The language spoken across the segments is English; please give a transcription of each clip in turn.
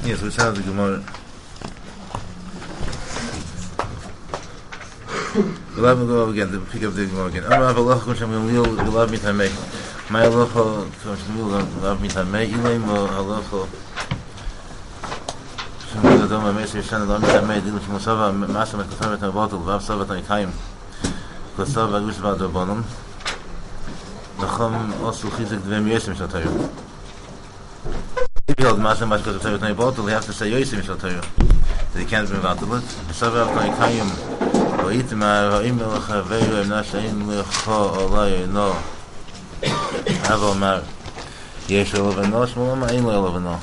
Yes, we said the Gemara. Let me go again, to pick up the Gemara again. Amar Avaloch Hashem Gamliel Gelav Mitamei. My Alocho Hashem Gamliel Gelav Mitamei. Ilaim Alocho Hashem Gamliel Doma Meser Yishan Gelav Mitamei. Dilu Shemosava Masa Mekosava Tanabotel Vav Sava Tanikaim Kosava Yusva Dobonum Nachom Osu Chizik Dvem Yesim Shatayu. If you hold Masa Mekosava Tanabotel, you have to say Yesim Shatayu. So you can't be Vatalut. Sava Tanikaim Oitma Roimel Chaveru Nashaim Lecho Olay No Avomar Yesh Olavano Shmolama Ein Olavano.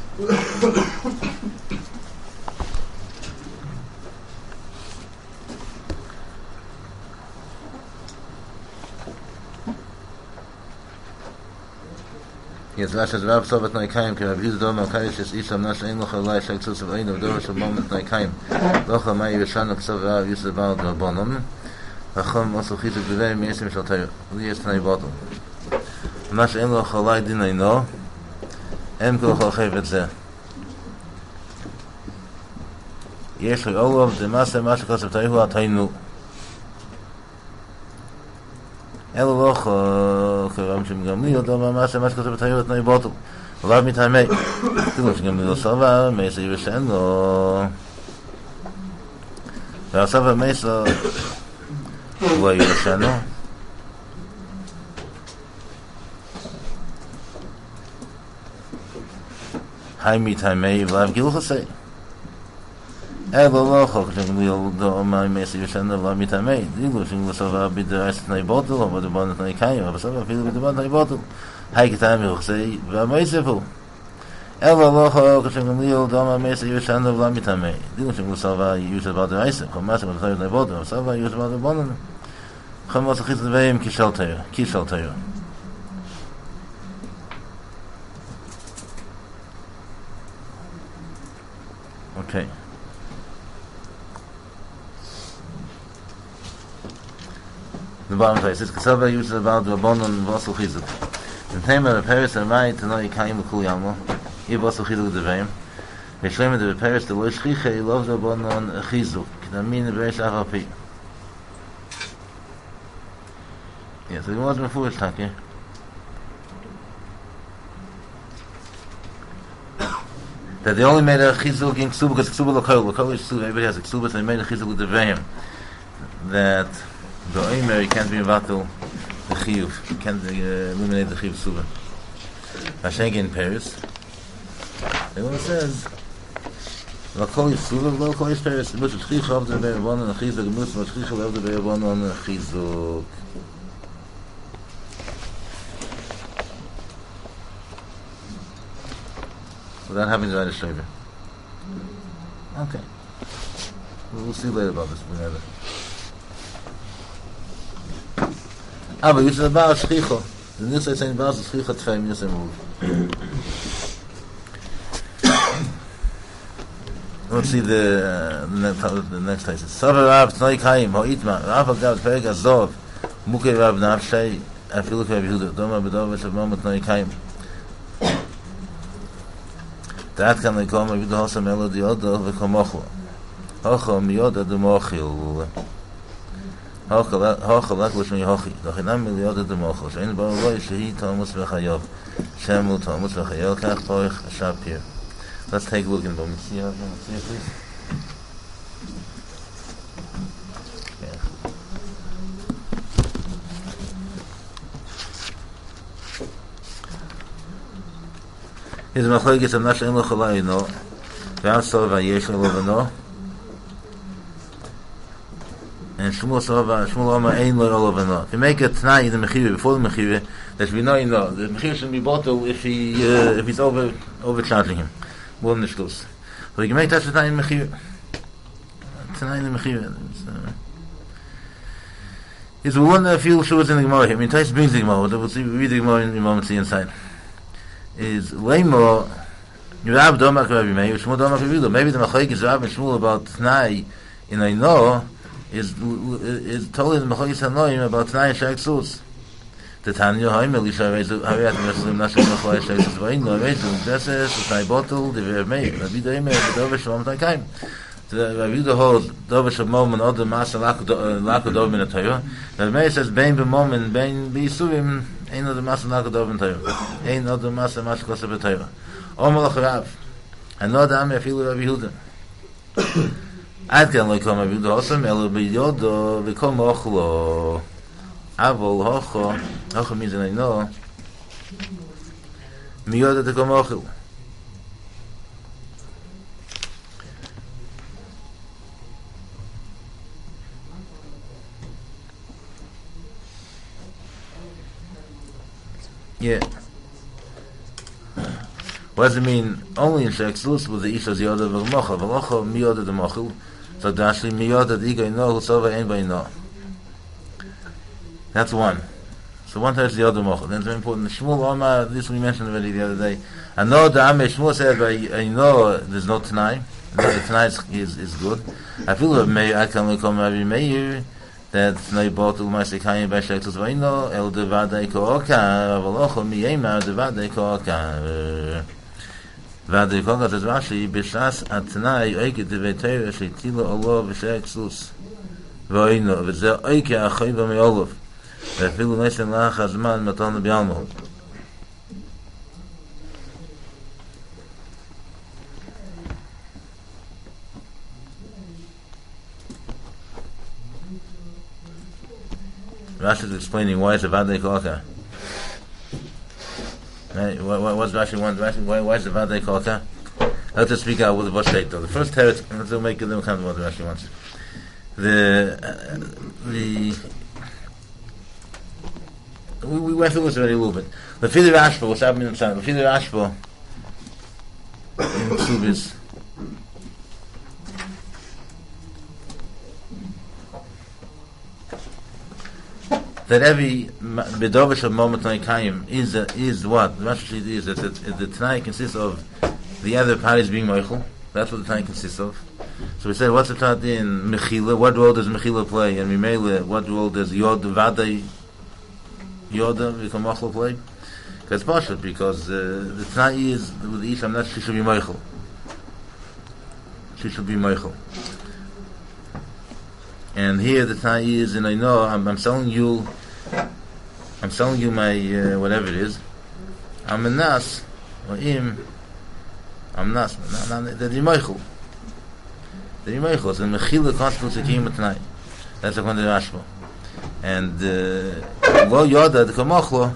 Yes, Rashi says Rav Sovat Naikayim Ki Rav Yuzdom Al-Karish Es Isam Nashaim Lecho Olay Shek Tzutz Av Ein Avdor Shal Moment Naikayim Locha Mai Yishan Ksav Rav Yusuf Baal Drabonim Achom Osu Chizik B'vei Mesim Shal Tayu Li Yes Tanai Botel Nashaim Lecho Olay Dinay No Em Kol Chochev Et Zeh Yesh Li Olav Demase Masha Kosav Tayu Ataynu Elo Locho Karam Shem Gamliel Doma Masha Masha Kosav Tayu Ataynu Botel Olav Mitamei Dilu Shem Gamliel Sava Mesa Yiveshen Lo Sava Mesa Lo Yiveshen Lo Hai Mitamei Vlav Gilchasei Elo Locho Shem Gamliel Doma Mesa Yiveshen Lo Vlav Mitamei Dilu Shem Gamliel Sava B'derais Tanai Botel Ova Debon Tanai Kayim Ova Sava Filu B'debon Tanai Botel Hai Kitam Yilchasei V'amoisefu Elo Locho Shem Gamliel Doma Mesa Yiveshen Lo Vlav Mitamei Dilu Shem Gamliel Sava Yusuf Baal Deraisa Chom Masa Tanai Tanai Botel Ova Sava Yusuf Baal Debonim Chom Osu Chizik Dveim Kishal Tayu Okay. The bottom place is Kasava Yusuf Baal Debonim Vosu Chizik. The name of the Paris and Mai Tanoi Kayim L'Kul Yamo Iv Vosu Chizik Dveim V'Shleim the Paris the Lo Shchiche Lov Debonon Chizuk K'damin V'Reish Avapi. Yes, it wasn't foolish talking. That they only made a chizuk in ksuba because ksuba l'kol is ksuba. Everybody has a ksuba, so they made a chizuk with the veim. That the oimer you can't be invatul the chiyuv, you can't eliminate the chiyuv ksuba. Hashem in Paris. Everyone says l'kol is ksuba, l'kol is Paris. The mush chiyuv of the ve'avon and the chizuk, the mush chiyuv of the ve'avon and the chizuk. That happens right at Shlover. Okay. We'll see later about this. But you said about Shchicho. The news is saying about Shchicho Tfeim Yusem Move. Let's see the next place. Sover Rav Tnoi Kayim Ho'itma Rav Agav Perek Azov Mukei Rav Nafshei Afilu Kei Yehuda Doma B'Dova Shavmom Tnoi Kayim that can they come with the house melody other the komocho hocho miyoda the mochil hocho like which me hochi the hinam miyoda the mocho shein ba lo shehi Thomas v'chayav shemu Thomas v'chayav kach poich shapir. Let's take a look in the Messiah, please. His machlokes am Nashaim Lecho Olay No, V'Asov V'Yesh Olavano, and Shmuel Omar Ein Lo Olavano. If you make a Tanai in the Mechiva before the Mechiva, there should be no the Mechiva shouldn't be bottled if he's overcharging him. More than the Shtus. So you can make that Tanai in the Mechiva. Tanai in the Mechiva. It's one few shuvas in the Gemara here. I mean, Tais brings the Gemara, but we'll see, we read the Gemara in a moment, see inside. Is Leimo Rav Domak Rabbi Meir, Shmuel Domak Rabbi Yehuda. Maybe the machlokes is Rav and Shmuel about Tanai in Eino is totally the machlokes Hanoim about Tanai and Shak Sus. the Tanya Haimel Isha Rezu Hayat Muslim Nashim Nachlai Shaisus Vainu Rezu this is Snai Bottle the Vermei Rabbi Daimel the Dovish Moment Kaim the Rabbi the whole Dovish Moment or the Master Lakudov in the Torah the Vermei says Bain B'Moment Bain B'Yisuvim Ein of the Master Lakudov in Torah Ein of the Master Mashkos of Torah Omelach Rav another Am Yafilu Rabbi Yehuda Ad Kan Lo Ykom Rabbi Yehuda Osam Elo B'Yodo V'Kom Ochlo Avol hocho means I know miyoda to come ochil. Yeah. What does it mean? Only in Shekslus with the Isha's yoda v'mocha v'locha miyoda the mochil. So actually miyoda the iga no husova ein v'ino. That's one. So one touches the other mochel. Then it's very important. Shmuel Omar, this we mentioned already the other day. I know the Ameh Shmuel said, I know there's no Tanai. The Tanai is good. I feel that Meir, I can look on Rabbi Meir, that Tanai Botul Masekayim Bashektus Vaino, El Devadei Kooka, Avalocho Miyema, Devadei Kooka. Vadei Kooka says Rashi, Bishas Atanai, Oike Devetera, Shetila Allah, Vashektus Vaino, Vizeh Oike Achoiva Meolov. ואפילו נשן לך הזמן מתון ביאלמו Rashi is explaining why is the Vadei Kolka. What's Rashi want? Why is the Vadei Kolka? Let's just speak out with the Voshet. The first teretz, let's make them come to what Rashi wants. We went through this already a little bit. The Fili Rashba, what's happening in the Fili Rashba in Ksubis. That every Bedovish of Moment Naikayim is what? The Rashi is that the Tanai consists of the other parties being Meichel. That's what the Tanai consists of. So we said, what's the Tanai in Mechila? What role does Mechila play? And Mimele, what role does Yod Vadei Yoda become Machlo play? Because it's partial, because the Tanai is with the Isham that she should be Meichel. She should be Meichel. And here the Tanai is, and I know I'm selling you my whatever it is. I'm a nas or im. I'm nas. The Meichel. The Meichel. So Mechila constitutes a kiyum Tanai. That's according to Rashba. And Lo Yoda the Kamachlo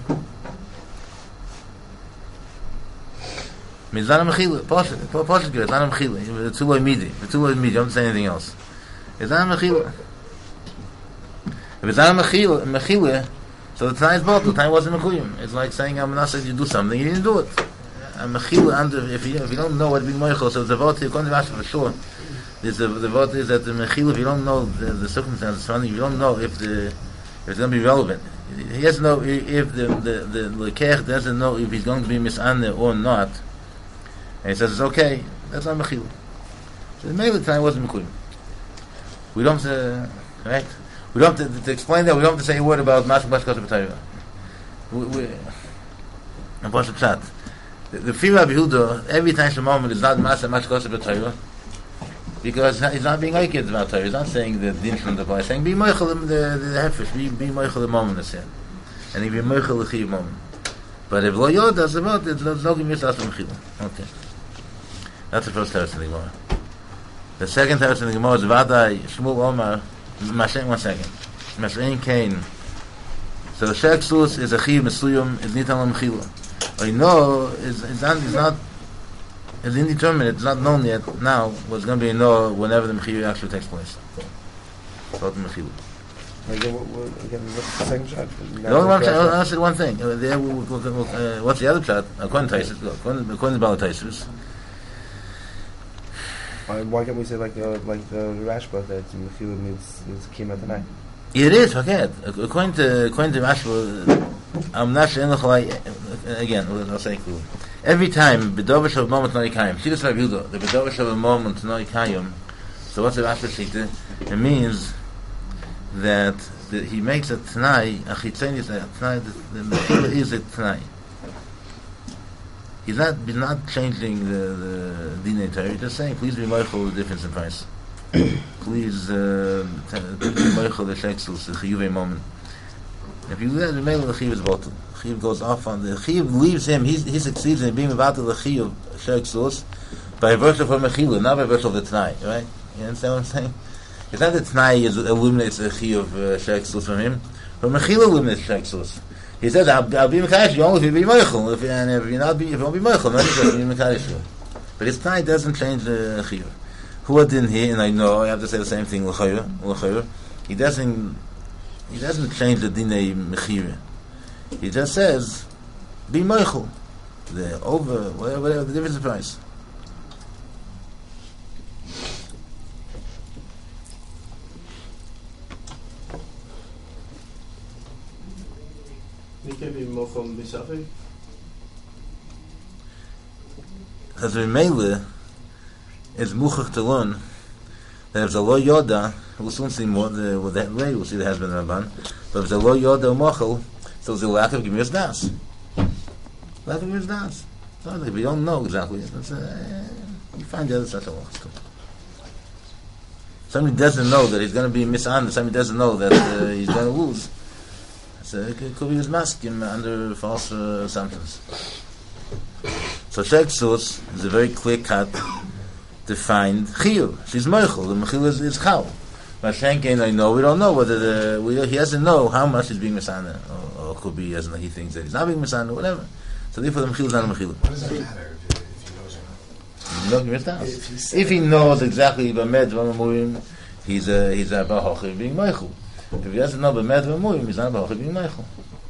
means not a Mechila. Pasha good. It's not a Mechila. It's too low midi. It's too low midi. Don't say anything else. It's not a Mechila. If it's not a Mechila, so the time is bottled. The time wasn't Mechuyim. It's like saying I'm not saying you do something, you didn't do it. A Mechila under if you don't know what being Meichel, so the vote you can't for sure. The vote is that the Mechila, if you don't know the circumstances surrounding, if you don't know if it's going to be relevant. He doesn't know if the Lekech doesn't know if he's going to be Mis'aneh or not. And he says it's okay. That's not Mechila. So the Mechila time wasn't Mechuyim. We don't right? We don't have to explain that. We don't have to say a word about Mashal Bashkos B'Torah. And Pasha Pshat. The Fili Rabbi Yehuda, every time Shemom is not Mashal Bashkos B'Torah, because he's not being like it about Torah. He's not saying the din from the Torah. He's saying be Meichel the Hefesh, be Meichel the moment is here, and he be Meichel the Chiv moment. But if Lo Yoda is about it, there's no Gemis Asher Mechila. Okay, that's the first teretz in the Gemara. The second teretz in the Gemara is Vadai Shmuel Omar. Mashen, 1 second. Mashen Kain. So the Sheksus is a Chiv Mesuyum, is Nitan L'Mechila. I know it's not it's indeterminate, it's not known yet now what's going to be known whenever the Mechila actually takes place. About the Mechila. Again, what's the second shot? The only one I said one thing. What's the other shot? According to Bala Taisus. Why can't we say like the Rashba that Mechila means Kima tonight? It is, forget. According to Rashba, I'm not sure again, I'll say cool. Every time Bedovish of moment Noikayim, Shidus Rabbi Yehuda, the Bedovish of a moment Noikayim, so what's the Rashba Shita? It means that that he makes a Tanai, a Chitzeni is a Tanai, the Mechila is a Tanai. He's not changing the Dinei Torah, he's just saying, please be mindful of the difference in price. Please be mindful of the Sheksus, the Chiyuvei moment. If you do that, the Mele, the Chiyuv is bottle. The Chiyuv goes off on the Chiyuv leaves him, he succeeds in being about the Chiyuv Sheksus by virtue of her Mechila, not by virtue of the Tanai, right? You understand what I'm saying? It's not that Tanai illuminates the Chiyuv Sheksus from him, her Mechila illuminates Sheksus. He says, I'll be Mekadosh you only if you be Meichel. If you won't be Meichel, then you'll be Mekadosh you. But his Tanai doesn't change the Chiyuv. Who didn't hear, and I know, I have to say the same thing, L'chayur. He doesn't change the Dinei Mechira. He just says, be Meichel. The over, whatever the difference in price. He can be Mochel B'Safik. Because Mele is Muchach to learn that if the Lo Yoda, we'll soon see more with that way, we'll see the husband Rabban, but if the Lo Yoda Mochel, so there's a lack of Gemiras Das. Lack of Gemiras Das. So if you don't know exactly, you find the other such a lot. Somebody doesn't know that he's going to be mishonest, somebody doesn't know that he's going to lose. So it could be his masking under false assumptions. So Sheksus is a very clear-cut, defined chiyuv. She's meichel. The mechil is chal. But Shenkein, I know we don't know whether he doesn't know how much he's being misana, or it could be he thinks that he's not being misana, whatever. So therefore, the mechil is not a mechil. What does that matter if he knows or not? If he knows exactly b'med v'amurim, he's a bahochi being meichel. If he doesn't know b'med v'amurim, he's not a bahochi being meichel.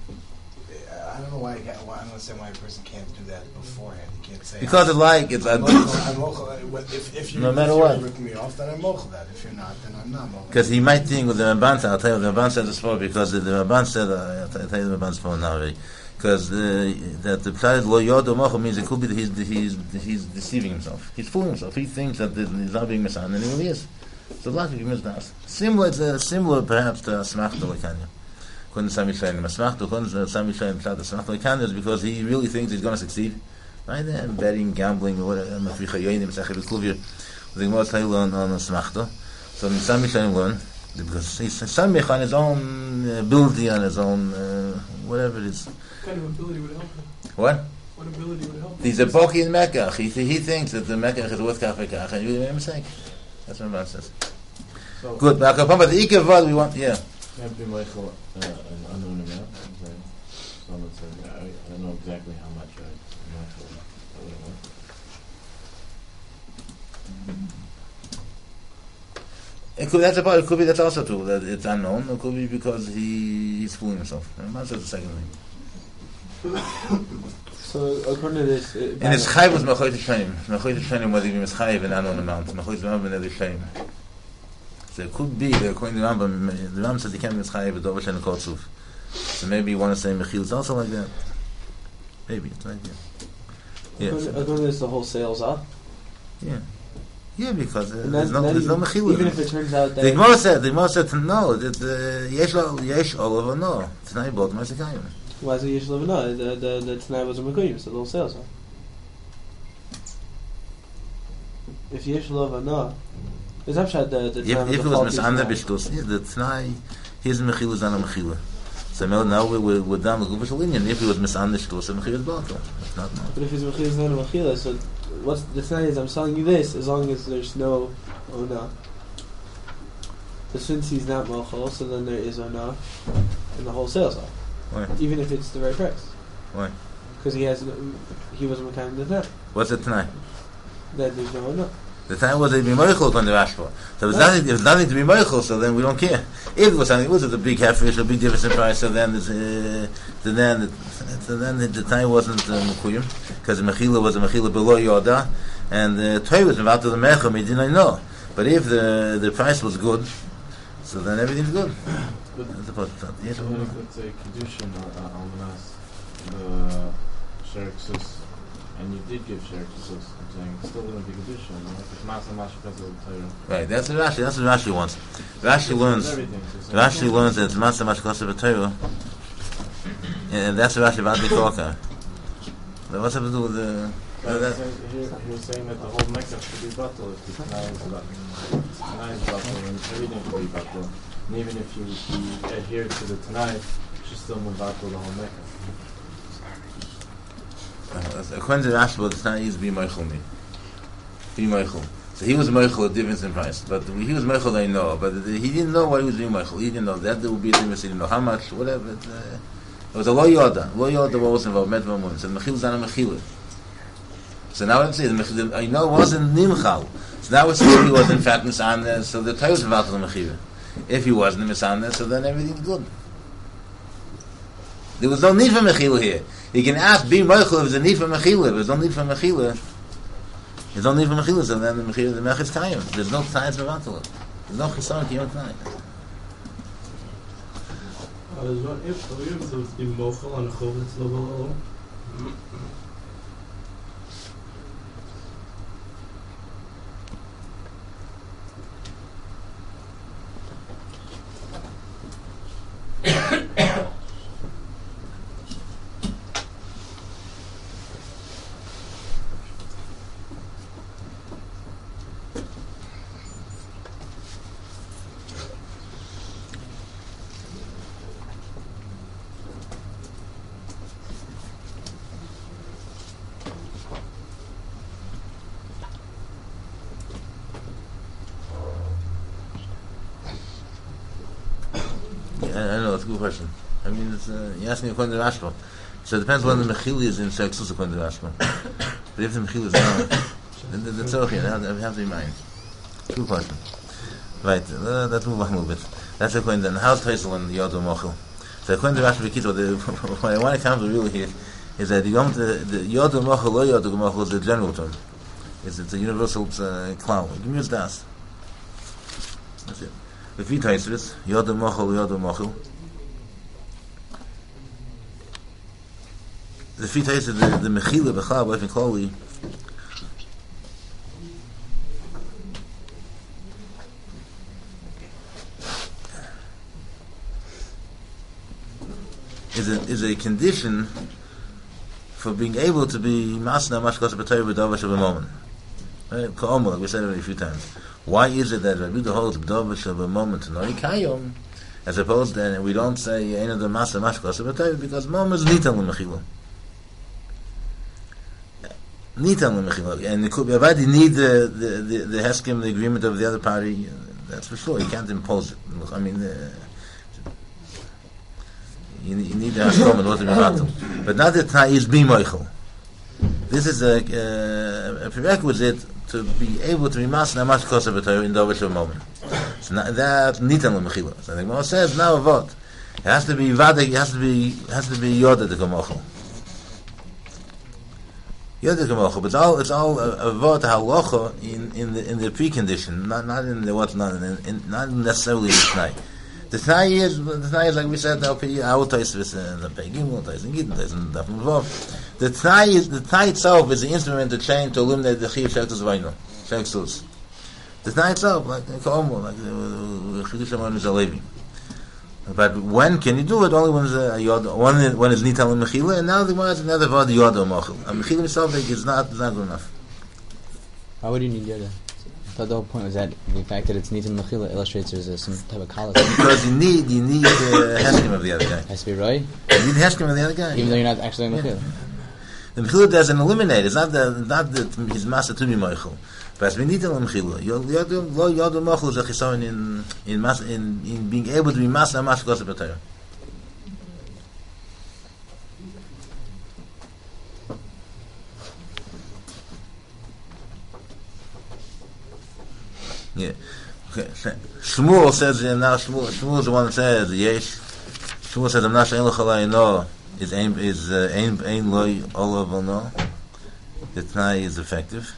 I don't know why. I don't understand why a person can't do that beforehand. You can't say Because I'm mochel. If you no matter what, ripping me off, then I'm mochel that. If you're not, then I'm not mochel. Because he might think with the Ramban said, I'll tell you what the Ramban said this for, because the Ramban said, I'll tell you the Ramban's for now already. Because that the pshat lo yodo mochel means it could be that he's deceiving himself. He's fooling himself. He thinks that he's not being misan, and he really is. So lots of misdas. Similar perhaps to Smachta Lekanya. Couldn't Sami Shayim Smachta, couldn't Sami Shayim Pshat Smachta Lekanya is because he really thinks he's going to succeed. Right there, betting, gambling, or whatever. Mafricha Yoinim, Sachib Kluvir. The Gemara tell on Smachta. So Sami Shayim learn because he's Samich on his own ability, on his own whatever it is. What kind of ability would help him? What? What ability would help him? He's a Boki in Mecca. He thinks that the Mecca is worth kach v'kach, and you made a mistake. That's what Ramban says. So, Good. But the Ikar Vad we want, yeah. Can't be Michael an unknown amount. Someone said, I don't know exactly how much I'm not sure. I wouldn't know. It could, that's a part. It could be that's also true that it's unknown. It could be because he's fooling himself. Ramban says the second thing. So according to this, And his chayv was mechoyt shayim. Mechoyt shayim was even chayv an unknown amount. Mechoyt shayim. So it could be that according to the Rambam says he can't be chayiv with over shen kotzuf. So maybe you want to say mechil is also like that. Maybe it's like that. Yeah. according to this, the whole sale's up. Yeah. Yeah, because And there's no mechil. Even if it turns out that The Gemara said no. That yesh olav no. Tonight both ma'asekayim. why is it Yesh Lov? No, the tonight was a Mekuyim, so the whole sale's up. If Yesh Lov no, it's upshot the If it was misander b'shtus, the tonight his mechil is not a mechila. So now we're down the gubish linyan. If it was misander b'shtus, the mechil is batal. It's not now. But if his Mechila is not a Mechila, so what's the tonight is I'm selling you this as long as there's no Ona. But since he's not Mochel, so then there is Ona, and the whole sale's up. Why? Even if it's the right price. Why? Because he wasn't Mekayim the tonight. What's it tonight? Then there's no Ona. The time was to be moichel on the Rashba. So if it's nothing to be moichel, so then we don't care. If it was something, was it a big hefish, a big difference in price? So then, the time wasn't mekuyim because the mechila was a mechila below yoda, and the toy was about to the mechem. He didn't know. But if the price was good, so then everything's good. That's about it. Yes. So let's say Kedushin or Almanas, the Sheriksus, and you did give share to Sus, I'm saying it's still going to be Kedusha, you know? It's Masa Mashkas of the Torah. Right, that's what Rashi wants. Rashi learns that it's Masa Mashkas of the Torah, and that's what Rashi about the Korka. But what's up to do with the... He was saying that the whole Mecca should be battle if the Tanai is battle, and everything could be battle. And even if you adhere to the Tanai, you should still move battle the whole Mecca. According to Rashi, the Tanai is be Meichel me. Be Meichel. So he was Meichel a difference in price. But he was Meichel, I know. But he didn't know why he was being Meichel. He didn't know that there would be a difference. He didn't know how much, whatever. It was a Lo Yoda. Lo Yoda was involved, Medva Mun. So Mechil Zana Mechil. So now I'm saying, I know it wasn't Nimchal. So now it's saying he was in fact Nisan, so the Torah was about the Mechil. If he wasn't Nisan, so then everything's good. There was no need for Mechil here. You can ask, be Meichel, if there's a need for Mechil. If there's no need for Mechil, there's no need for Mechil, so then the Mechil, the Mech is Kayim. There's no time for Vatala. There's no Chisar Kiyom Tanai. If the Mochel on the Chov, level. I know, it's a good question. I mean, it's, you asked me according to Rashba. So it depends when the Mechili is in Sheksus according to Rashba. But if the Mechili is not, then the Tzorchi, I have to be mind. Good question. Right, let's move on a little bit. That's according to, how's Taisel and Yodo Mochel? So according to Rashba Bekitzo, what I want to come to really here is that the Yodo Mochel, Lo Yodo Mochel is the general term. It's a universal clown. Give me das. That's it. The feet Taisvis, Yodo Mochel. The feet Taisvis, the Mechila, Bechal, Boif and Kloli, is a condition for being able to be Masna Mashkos B'Torah B'Dovash of a moment. Right? Ka'omer, like we said it a few times. Why is it that Rabbi holds B'Dovash of a moment to Nori Kayom, as opposed to, and we don't say Ein of the Masna Mashkos B'Torah, because moment is Nitan L'Mechila. Nitan L'Mechila. And it could be, Avadi need the Heskim, the agreement of the other party, that's for sure. You can't impose it. I mean, you need the Hashem in order to be Matal. But not that Tanai is be Moichel. This is a prerequisite to be able to be Masna Mashkos B'Torah in the Dovash moment. So that Nitan L'Mechila. So the Gemara says, now a vote. It has to be Vadik, it has to be Yoda to go Mochel. Yoda to go Mochel. But it's all a vote halacha in the precondition, not in the what's not necessarily in the Tanai. The Tanai is like we said, our Taisvis and the Pegimel, Taisvis Gittin, Taisvis and the Dafim. The Tanai itself is the instrument to change to eliminate the Chiv Shektus Vaino, Shektus. The Tanai itself, like Ka'omu, like the Chidush HaMon is a Levi. But when can you do it? Only when it's a Yod, when it's Nital and Mechila, and now the one has another word, Yod or Mochel. And Mechila itself is not good enough. Why would you need Yoda? I thought the whole point was that the fact that it's Nitan Mechila illustrates there's some type of college. Because you need Heskim of the other guy. Has to be right? You need Heskim of the other guy. Even though you're not actually in Mechila. The Mechila doesn't eliminate. It's not that his master to be Mochel. But we need the Mechila. Yod Mochel is a chisaron in being able to be master Mashkos B'Torah. Yeah. Okay. Shmuel says, now Shmuel is the one that says, Yesh. Shmuel says, I'm not saying L'chalai no, is Ein Loi Olav no. The Tanai is effective.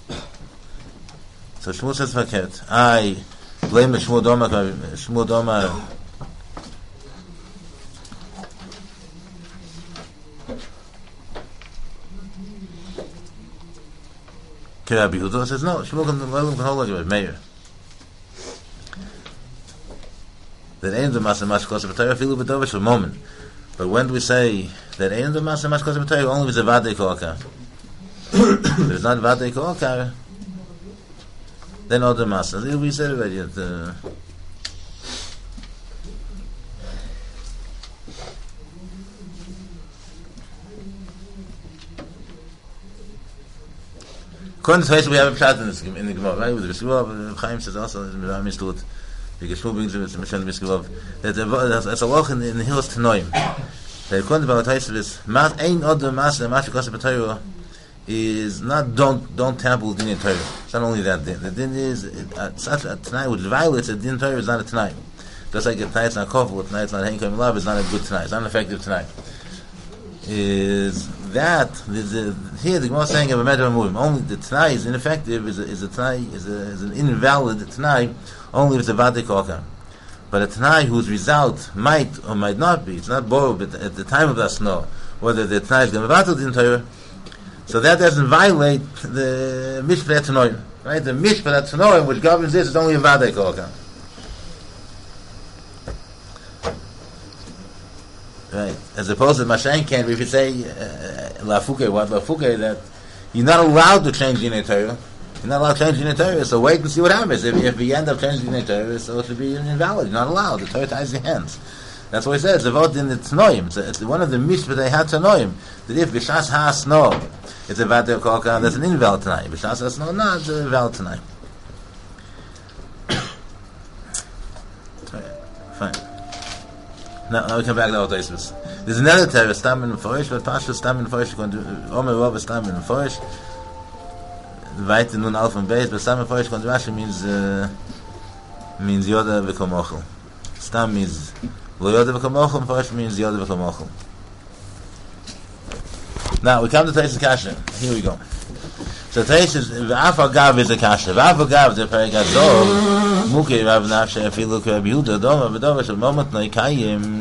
So Shmuel says, Faket. I blame Shmuel Doma. Rabbi Yehuda says no. Shmuel can hold like Meir. That ain't the Masa Mashkos of Torah filu b'dovish for a moment. But when do we say that ain't the Masa Mashkos of Torah only with a Vadei Koakar? If it's not Vadei Koakar, then other Masa. We said already that. According to Tosfos, we have a pshat in the Gemara, right? With the Beskuvov, Chaim says also in the Mishnah. The Geshul brings it to Mishnah Beskuvov that that's a loch in the hills Tanoim. That according to Tosfos, mas ein other mas and mas kosev Torah is not don't tamper with din Torah. It's not only that din. The din is such a tonight which violates a din Torah is not a tonight. Just like a tonight's not kofel, tonight's not henkim love, it's not a good tonight. It's not an effective tonight. Is that here the Gemara is saying of a matter of moving. Only the Tanai is ineffective, is an invalid Tanai, only if it's a Vadei Koakar. But a Tanai whose result might or might not be, it's not borrowed at the time of the snow, whether the Tanai is going to battle in Torah, so that doesn't violate the Mishpat Tanoim. Right? The Mishpat Tanoim which governs this is only a Vadei Koakar. Right, as opposed to Mashain can't. If you say Lafuke, that you're not allowed to change Dinei Torah, you're not allowed to change Dinei Torah. So wait and see what happens. If you end up changing Dinei Torah, so it should be invalid. You're not allowed. The Torah ties your hands. That's what he says. It's a vote in the Tanoim. It's one of the mishpat they had Tanoim. That if B'shas HaSno, it's a Vadei Koakar, that's an invalid tonight. B'shas HaSno, no, it's a valid tonight. Fine. Now we come back to our Tosfos. There's another Torah, Stam in Forish, but Pasha Stam in Forish, Omer Rov Stam in Forish, Weiter nun Alf und Beis, but Stam in Forish, Rashi means Yoda v'Kamochel. Stam means Lo Yoda v'Kamochel, and Forish means Yoda v'Kamochel. Now we come to Tosfos Kasha. Here we go. So Tosfos V'af Agav is a Kasha. V'af Agav is a Perek Azor. Mukei Rav Nafshe Afilu Rabbi Yehuda Doma V'Dova Shel Moment Noi Kayim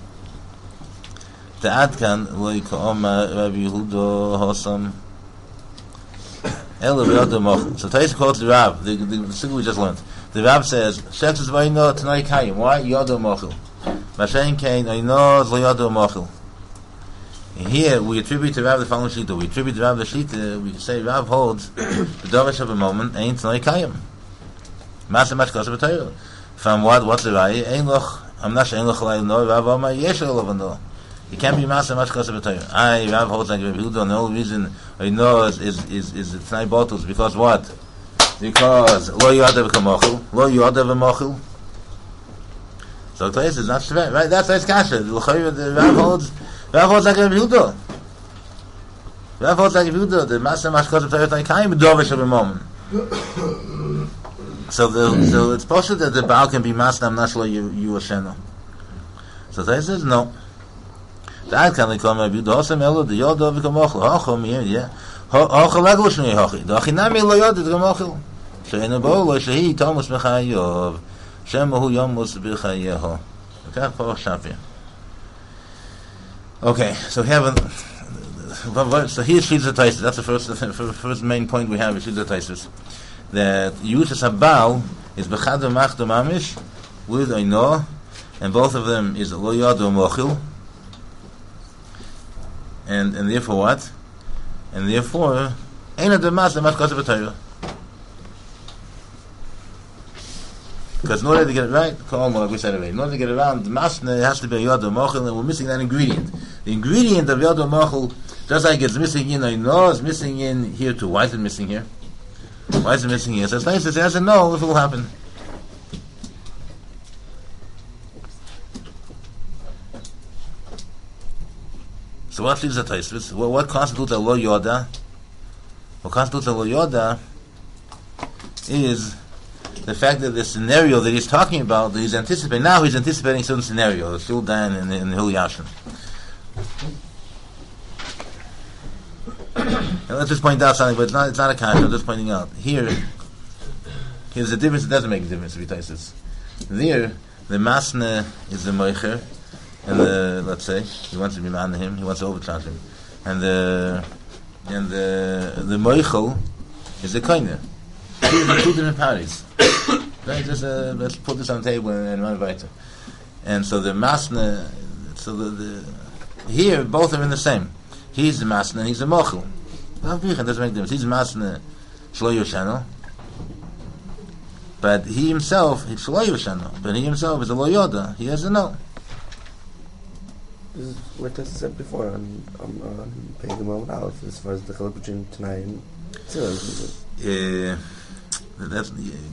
Te'ad Kan Loi Ka'oma Rabbi Yehuda Hosam Elo V'Yoda Mochel. So Tosfos quotes the Rav, the sigur we just learned. The Rav says, Shetzes V'Oino T'Noi Kayim. Why Yoda Mochel? Mashen Kain Oino Z'Lo Yoda Mochel. Here we attribute to Rav the following shita. We attribute to Rav the shita. We say Rav holds the Dovish of a moment ain't T'Noi Kayim. Masa Mashkos of Torah. From what? What's the raya? Ein loch. I'm not sure. Ein loch alay no. Rav Omar yesh olav no. It can't be Masa Mashkos of Torah. Rav holds like Rabbi Yehuda. The only reason I know is the tonight bottles because what? Because lo yodav kamochel, lo yodav mochel. So Torah is not shver. Right? That's kasha. The Rav holds like Rabbi Yehuda. Rav holds like Rabbi Yehuda. The Masa Mashkos of Torah like Kaim Dovish of a moment. So it's possible that the Baal can be master. I'm not sure you Ashena. So they says no. That can come Rabbi Yehuda Hosam Elo the Yoda v'Kamochel. Hachom yeah. Hachol lagol shnei hachi. The Achinami lo Yoda v'Kamochel. She'enu bo lo shehi Thomas Mechayov. Shemahu Yomus b'Chayeho. Okay, Paul Shapir. Okay, so we have so here's Shitza Tosfos. That's the first main point we have is Shitza Tosfos. That Yutas Habal is Bechad v'Machdo Mamish with Oino, and both of them is Lo Yodo Mochil, and therefore what? And therefore Eina Demas Demas Kosev Torah. Because in order to get it right, like we said already, in order to get it around, the masna has to be Yodo Mochil, and we're missing that ingredient. The ingredient of Yodo Mochil, just like it's missing in Oino, it's missing in here too. Why is it missing here? Why is it missing here? So it's nice to say, I said, no, if it will happen. So what is the Tosfos? What constitutes a Lo Yoda? What constitutes a Lo Yoda is the fact that the scenario that he's talking about, that he's anticipating, now he's anticipating a certain scenario, the Shul Dan and Hil Yashin. And let's just point out something, but it's not a kasha. I'm just pointing out. Here's the difference. It doesn't make a difference. There, the masna is the moicher, and let's say he wants to be man to him. He wants to overcharge him, and the moichel is a koine. Two different parties. Right? Just let's put this on the table and run weiter. And so the masna, so the here both are in the same. He's the masna and he's the mochel. Doesn't make a difference. He's the masna shlo yoshano, but he himself he's shlo yoshano, but he himself is a lo yoda. He has a no. This is what I said before on Pegamo Aleph, as far as the chiluk between Tanai and Tzila. That's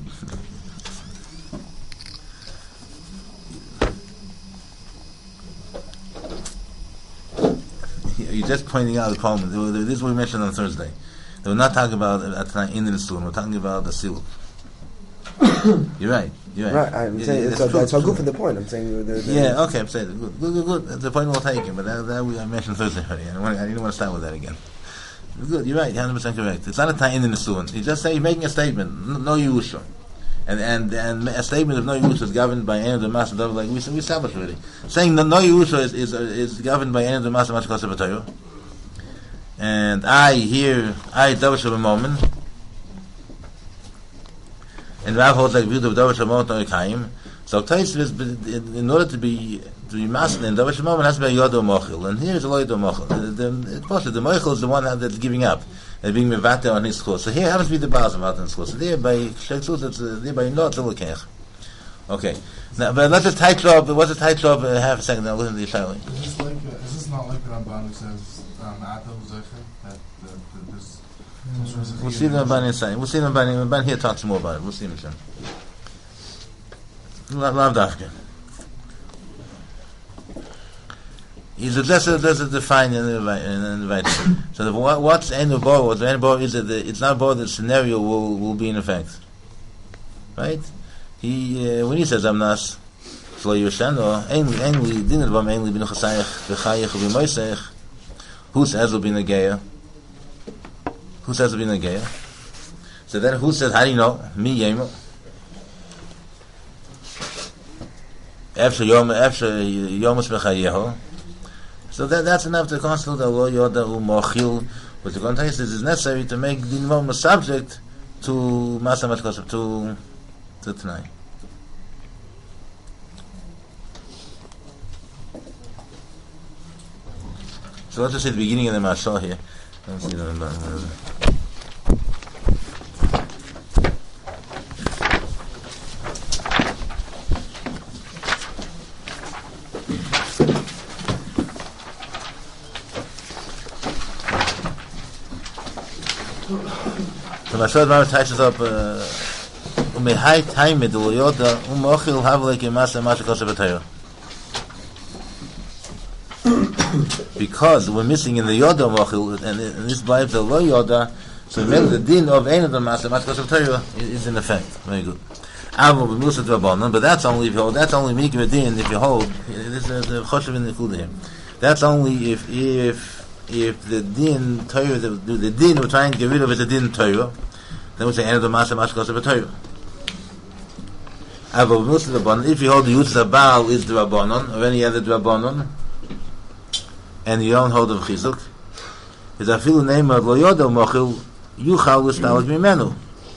you're just pointing out the problem. This is what we mentioned on Thursday. We're not talking about Tanai in the Sulam. We're talking about the Siluk. You're right. Right, I'm saying that's all good for the point. I'm saying yeah, okay, I'm saying good. The point we'll take it, but that I mentioned Thursday already. I didn't want to start with that again. Good, you're right, 100% correct. It's not a time in the Nesuin. You just say you're making a statement, no Yusha. And a statement of no Yusha is governed by any of the Master David, like we established already. Saying that no Yusha is governed by any of the Master Mashkos of Torah. And I David of a moment. And Rav holds like view of David Shalom no Yekayim. So Tais is in order to be master in David Shalom, it has to be a Yodo Mochil. And here is a Yodo Mochil. The Mochil is the one that's giving up and being mevate on his schos. So here happens to be the Baal mevate on his schos. So there by Sheksus, it's there by not to look at. Okay. Now, but let's just tight job. What's a tight job? Half a second. Now listen to the Shaili. Is this not like the Ramban who says Ata Uzecha that this? We'll see the Ramban inside. We'll see the Ramban here talks more about it. We'll see him soon. Lav Dafka. There's a define in the right. So what's end of bar? What's end of bar is that it's not bar that scenario will be in effect, right? He when he says Amnas Shlo Yoshano, ainly dinner bam ainly bin Chasayach v'Chayach v'Moisech. Who says will be Nageya? Who says will be Nageya? So then who says? How do you know? Me Yemo. After Yomus Mechayeho. So that's enough to constitute a lo yoda u'mochil. But the context is necessary to make the involvement subject to Masa Mashkosov, to Tanai. So let's just see the beginning of the Mashal here. Let's see the So Mashal Mama touches up Umehai Taimid Uloyoda Umochil Havlek Yemasa Mashakosha B'Tayah. Because we're missing in the Yoda Mochil, and this blives the Lo Yoda, so the din of any of the Masa Mashakosha B'Tayah is in effect. Very good. But that's only if you hold. That's only Mikveh Din if you hold. This is the Choshev in the Kudah here. That's only if the din Torah, the din we're trying to get rid of is the din Torah, then we say any of the Masa Mashkos of Torah. If you hold the Yutz Baal is the Rabbanon or any other Rabbanon, and you don't hold of Chizuk, is a filu name of Lo Yoda Mochil Yuchal Listalag Mimenu.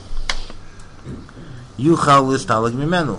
Yuchal Listalag Mimenu.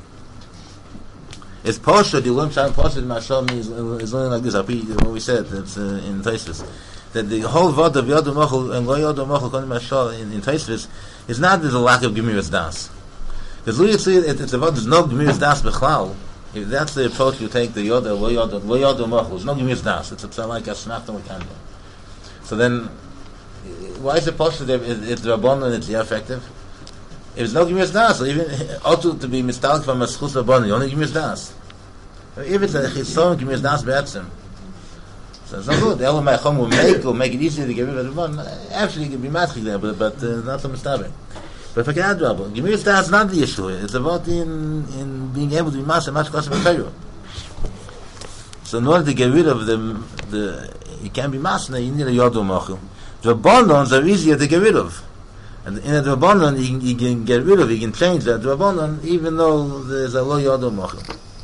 It's Posha, the Lum Sham Posha Mashal is only like this. What we said, that's in Taisus. That the whole vod of Yoda Mochel and Lo Yoda Mochel Konim Mashal in Taisus is not there's a lack of Gemiras Das. Because it's a vod, there's no Gemiras Das Bechlal. If that's the approach you take, the Yoda, Lo Yoda Mochel, there's no Gemiras Das. It's like a Snachta Makanda. So then, why is it Posha there? It's Rabban and it's effective? If it's no Gemiras Das, even also to be mistalk from a Schus Rabban, you only Gemiras Das. If it's a Chisom Gemiras Das Be'etzim, so it's not good. The Elamai Chom will make it easier to get rid of the Rabban. Actually, you can be matching there, but not so mistaken. But if I can add Rabban, Gemiras Das is not the issue. It's about in being able to be master much closer to Torah. So in order to get rid of the you can't be master, you need a Yodu Machil. The Rabbanons are easier to get rid of. And in a Rabbanon, you can get rid of, you can change that Rabbanon, even though there's a Lo Yodu Machil.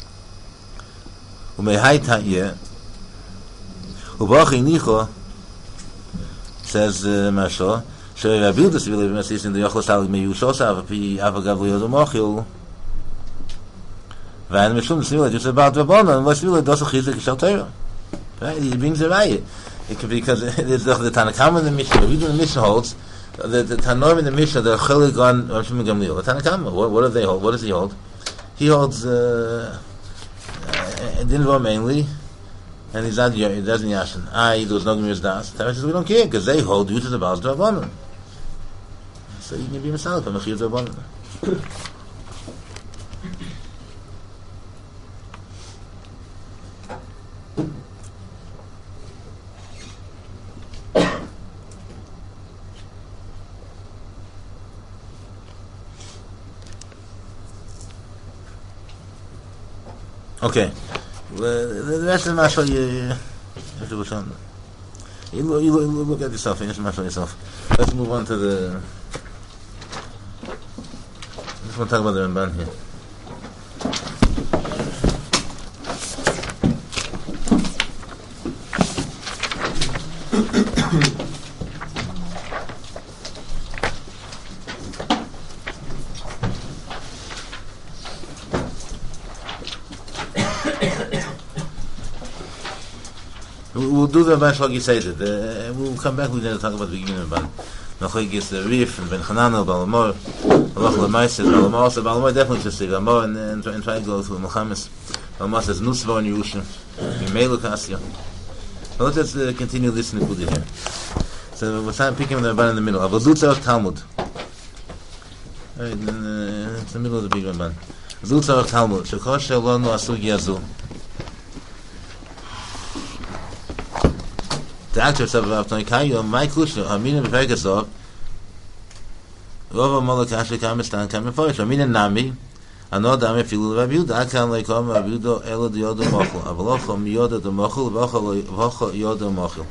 Umehai Ta'yeh Ubachi Nicho says Mashal Rabbi Yehuda Svila B'Mesis in the Yochel Salig Meyushosa Avi Avagav Liyodo Mochil. Van Mishum Svila just about Rabbanon and Svila does a Chizik Shal Torah. Right? He brings a raya. It could be because there's the Tanakama in the Mishnah. Rabbi Yehuda in the Mishnah holds the Tanoim in the Mishnah. They're Chelik on Rishon Gamliel. The Tanakama. What do they hold? What does he hold? He holds Dinvar mainly. And he's not, he doesn't yashin. There's no Gemira's das. Tammuz says we don't care because they hold you to the Baal D'Rabbanan. So you can be Masalik from Mechir D'Rabbanan. Okay. The rest of the mashal you have to go on. You look at yourself, finish the mashal yourself. Let's move on to the. I just want to talk about the Ramban here. We'll do the Ramban Shlagi says it. We'll come back. We're going to talk about the beginning of Ramban. Nachoi gets the Rif and Ben Chananel, Balamor, Balach Lamaisid, Balamor. So Balamor definitely should say Balamor and try to go through Muhammad's. Balamor says Nusva and Yerusha, Yimeilu Kasya. But let's just continue listening to here. So we're trying to pick him the Ramban in the middle. Avazutza Talmud. Right, it's the middle of the big Ramban. Avazutza Talmud. Shekosh Shalonu Asugi Azu. The actor said about Kayo, my Kushna, Amina Beperkasov, Rova Molakashi Kamistan Kamiforish, Amina Nami, Anod Ame Filu Rabu, Dakan Lakom, Rabudo, Elo Diodo Mochel, Avalocho Mioda the Mochel, Vocho Yoda Mochel.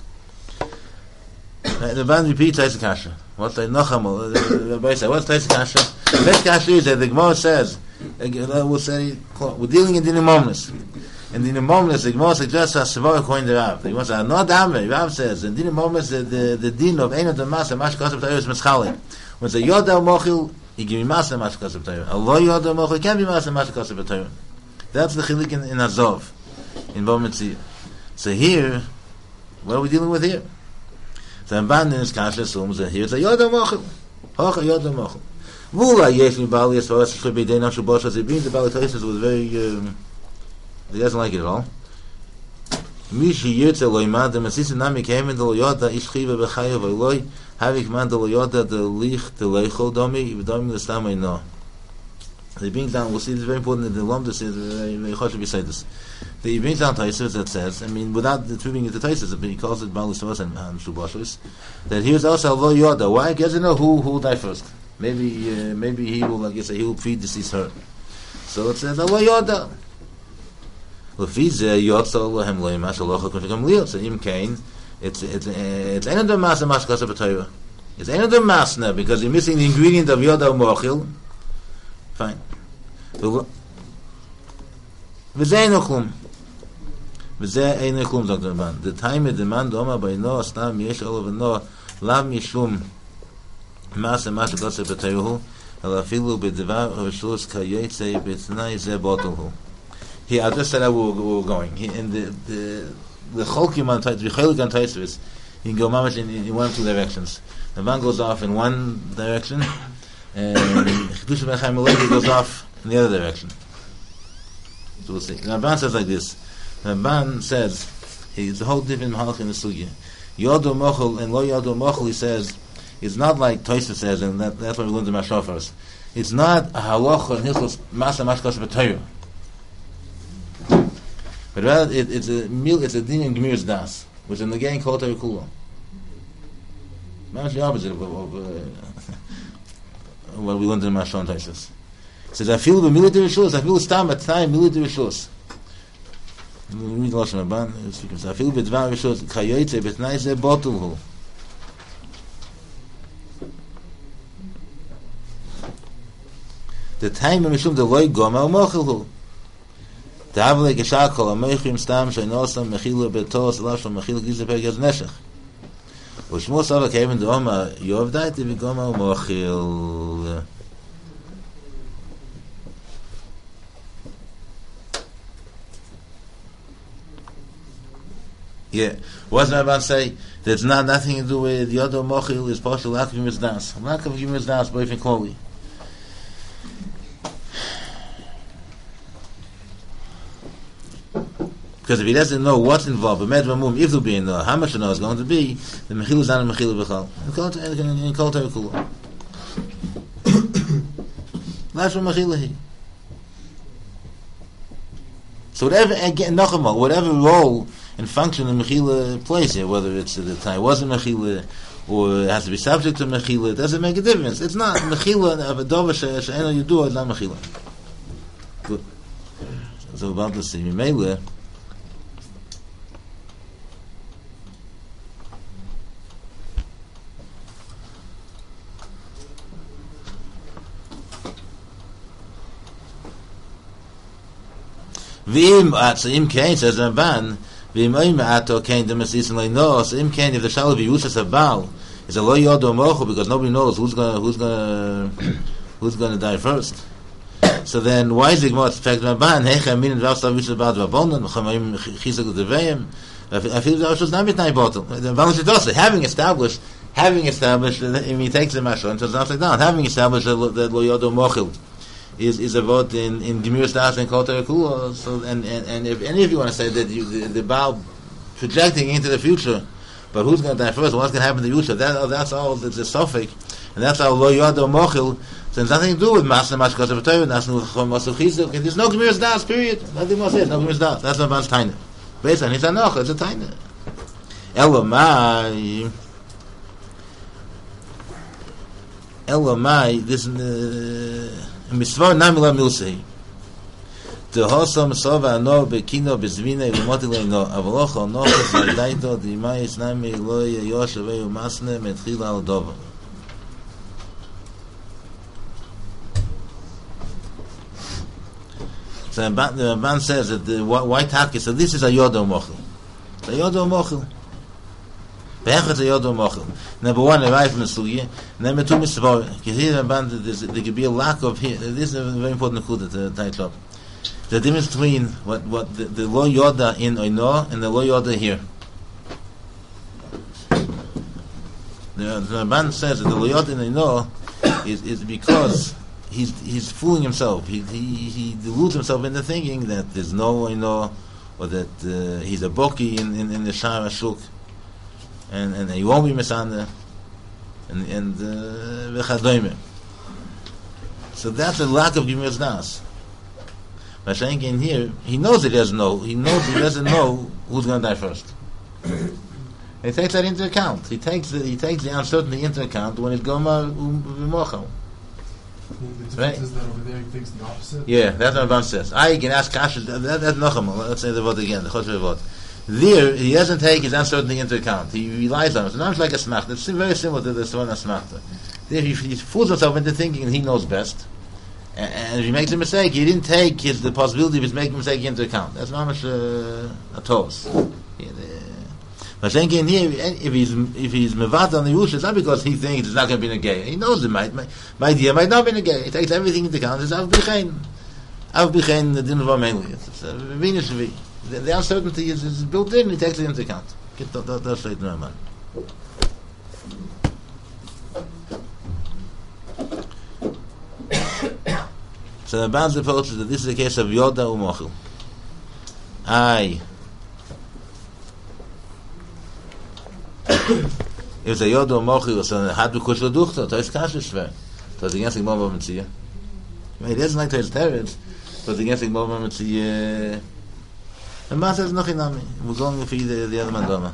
The band repeats Taisa Kasha. What's the Nochamo? The Rabbi said, what's Taisa Kasha? The best Kasha is that the Gemara says, we'll say, we're dealing in Dinim Momnus. And in the moment, the Gemara suggests a Savara coin the Rav. The Gemara says, no dame, Rav says, and in the moment, the din of Ein of the Mas and Mashkas Torah is Mischali. When it's a Yoda Mochil, he give me Mas and Mashkas Torah. A Lo Yoda Mochil can be Mas and Mashkas Torah. That's the Chilik in Azov, in Bometzir. So here, what are we dealing with here? The Ramban in his Kasha assumes that here's a Yoda Mochil. Hocha Yoda Mochil. Vula Yesh Mi Bali as far as should be Deinam Shubosh as it being the Bali Toises was very he doesn't like it at all. Mishi Yirtze Loimad the Masisi Nami came in the Loyoda Ishchiva Bechayev Eloi Havik Man the Loyoda the Lich the Leichol Domi Domi the Stamay no. They bring down, we'll see it's very important that the Lomdus is very hard to be said this. They bring down Taisus that says, I mean, without attributing it to Taisus, he calls it Balus Tovas and Shuboshus, that here's also Lo Yoda. Why? Because you know who will die first. Maybe he will, like you say, he will feed deceased her. So it says Lo Yoda. Lefize Yotza Lohem Loimash Alocha Kushikam Leo. So Im Kain, it's another Mas and Mashkas of Torah. It's another Masna because you're missing the ingredient of Yoda Mochil. Fine. V'zeh eino klum. Dr. Ban. The time of the man doma by no stam yesh olav no lav mishum mas goseh b'teiruhu el afilu b'devar v'shlos kayetze b'tnai zeh botulhu. Here, I just said that we were going. In the Cholkim on Taitzvis, V'chelik on Taitzvis, you can go mamash in one of two directions. The van goes off in one direction, and Chidush Ben Chaim Alevi goes off in the other direction. So we'll see. The Ramban says like this. The Ramban says, it's a whole different mahalach in the sugya. Yodo Mochel and Lo Yodo Mochel, he says, it's not like Tosfos says, and that's why we learned the Mashofars. It's not a halacha and hilchos masa mashkas b'Torah. But rather, it's a din in Gemir's das, which in the gang called Torah Kula. Much the opposite of what we learned in Mashon Taisus. It says, I feel the military shus, I feel stam at time military shus. Read Lashon Rabban, I feel b'dvar shus, chayotze b'tnai zeh botulhu. The time of Mishum the loy goma u'mochilhu. Ta'avle geshakol, ha-meichim stam, she'nosam, mechilu betos, lashon, mechilu gizeh pergez neshech. ושמו סבא כאבן דאומה יאהב דייטי וגומה ומאכיל. Yeah. What does Rabban say? There's nothing to do with Yodo Mochil is partial lack of Yimizdas. Lack of Yimizdas, both in Koli. Because if he doesn't know what's involved, if there'll be how much is going to be, the Mechil is not a Mechil B'chal. In Kol Terekula. That's what Mechil is. So whatever, again, whatever role and function the Mechila plays here, whether it's the time wasn't Mechila or it has to be subject to Mechila, it doesn't make a difference. It's not Mechila of a Dover She'ena you do, it's not Mechila. Good. So about the same Mele. V'im im kain says Ramban. If the shalav yusas habal is a lo yodo mocho because nobody knows who's gonna die first. So then why is the Gemara fact Rabban hecha min v'avstav yusas bad v'abonon v'chamayim chizak l'deveim? I feel that was not midnight bottle. Having established, he takes the mashal and says not like that. Having established that lo yodo mochil is a vote in Gemiras Das and Kol Terekula. So and if any of you want to say that the Baal projecting into the future, but who's going to die first? What's going to happen in the future? That's all. It's a suffix, and that's how Lo Yado Mochil. So it's nothing to do with Masna Mashkos of Torah. There's no Gemiras Das. Period. Nothing more says. No Gemiras Das. That's not Ban's Taina. Based on his Anoch, it's a Taina. Elamai. This. Misvar namila milsei. The hosam sova no bekino bezvine v'motilei no avolocho no chesardaito dimais nami lo yoshavei umasne metchila al dova. So the Ramban says that the white hakis. So this is a yodo mochel. A yodo mochel. Be'echad a yodo mochel. Number one, a right from the sugya. Number two, misvar. Because here the Ramban, there could be a lack of here. This is a very important kuda to title up. The difference between what the lo yoda in oino and the lo yoda here. The Ramban says that the lo yoda in oino is because he's fooling himself. He deludes himself into thinking that there's no oino or that he's a boki in the shar ashuk. And he won't be misanda, and v'chadoyme. So that's a lack of Gemiras Das. Mashenk in here, he knows he doesn't know. He doesn't know who's going to die first. He takes that into account. He takes the uncertainty into account when it's goma v'mochel. The difference is that over there he thinks the opposite. Yeah, that's what Rabban says. I can ask Kasha. That's Nocham. Let's say the word again. The Choshev word. There, he doesn't take his uncertainty into account. He relies on it. It's not like a smachta. It's very similar to the Swana smachta. There, he fools himself into thinking he knows best. And if he makes a mistake, he didn't take the possibility of his making a mistake into account. That's not much a toss. But thinking here, if he's mevat on the Yerusha, it's not because he thinks it's not going to be negay. He knows it might not be negay. He takes everything into account. It's av b'chein the din of mainly. It's a Venus V. The uncertainty is built in. He takes it into account. That's straight no man. So the Banz approaches that this is a case of Yoda Umochil. If the Yoda Umochil, so had to kush l'duchta, to is kash shver. So it's against the Gemara Mitzvah. He doesn't like to his teretz, but it's against the Gemara Mitzvah. The man says nothing on me. We're going to feed the other man doma.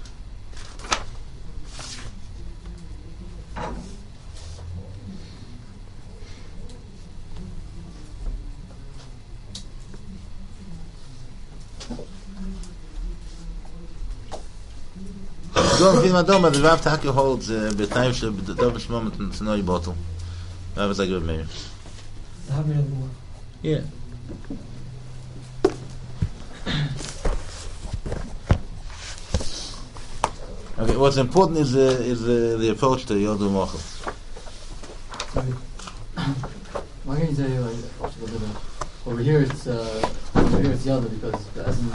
Going to feed my doma. The Rav Taki holds b'tayim sheb'davish moment to know your bottle. Rav is like good maybe. Yeah. Okay, what's important is the approach to Yodu Mochel. Why can't you say over here it's Yodu because the essence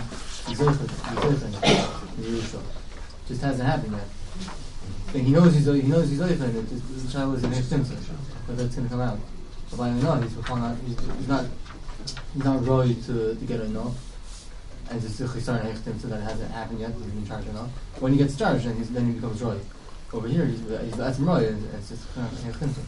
just hasn't happened yet. And he knows he's open. The child is an extension, but that's going to come out. But by no, he's not ready to get a no. And it's still starting to so that it hasn't happened yet. He's been charged enough. When he gets charged, then he becomes Roy. Over here, he's that's Roy, and it's just kind of extension.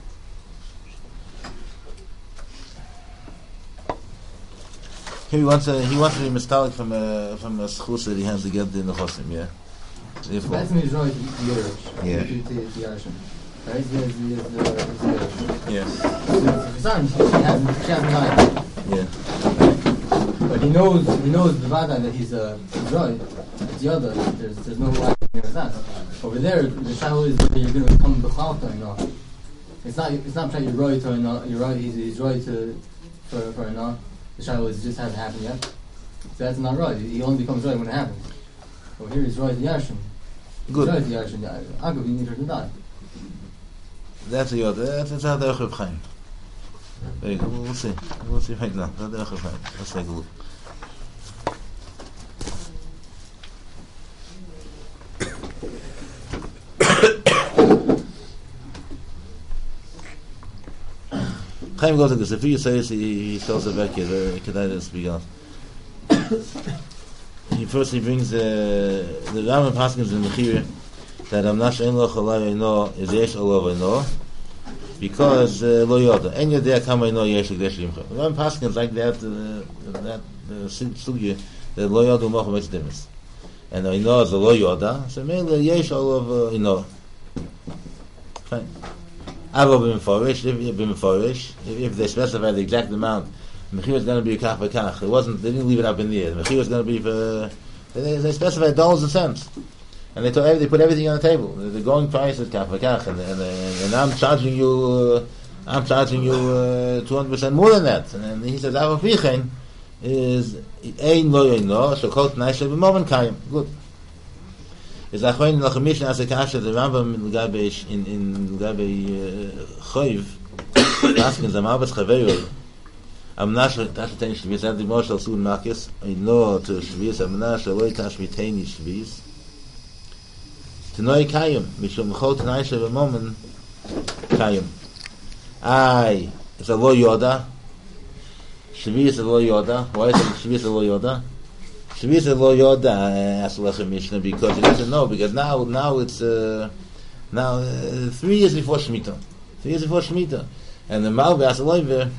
He wants to be mistalik from a schus that he has to get in the chosim, yeah. That's me is Roy to the Yerush. Yeah. To the Yarshim. Right? The Yeah. She hasn't died. Yeah. But he knows the Vada that he's Roy. It's the other. There's no way to that. Over there, the shadow is whether you're going to come b'chalta or not. It's not that you're Roy to or not. You're right. He's Roy for or not. The shadow just hasn't happened yet. So that's not right. He only becomes Roy when it happens. Over here, he's Roy to Yarshim. Good. Roy to Yarshim. Agav, you need her to die. That's the other. That's how the Chaim Chaim. Very good. We'll see right now. That's the Chaim Chaim. Let's take a look. Chaim goes like this. If he says he tells it back here, the Kedaitis began. He brings the Rambam Paskins in the Mechira that Amnash Ein Lo Chalai Eino is Yesh Olav Eino because Lo Yoda En Yodea Kama Eino Yesh L'Gdesh Limcha. Rambam Paskins like that sugya that Lo Yoda Umocha makes a difference. And Eino is a Lo Yoda, so mainly Yesh Olav Eino. Fine. Avo b'meforish, if they specify the exact amount, Mechir is going to be a kach v'kach. They didn't leave it up in the air. Mechir is going to be for, they specified dollars and cents. And they put everything on the table. The going price is kach v'kach, and I'm charging you 200% more than that. And he says, Avo fichen is ein lo yoino, so kol t'nai shel b'momen kayim. Good. Is achwein noch a mission as a kasha the Rambam in Gabe Choiv asking them Abbas Chaveru Amnash Tashtani Shviz at the Moshel Soon Marcus I know to Shviz Amnash Aloy Tashmitani Shviz Tanoi Kayim Mishum Chol Tanai Sheva Momen Kayim it's a Lo Yoda Shviz is a Lo Yoda. Why is it Shviz is a Lo Yoda? Shviz Lo Yoda asked Lechem Mishnah because he doesn't know, because now it's 3 years before Shemitah. 3 years before Shemitah. And the Malve asked Loiver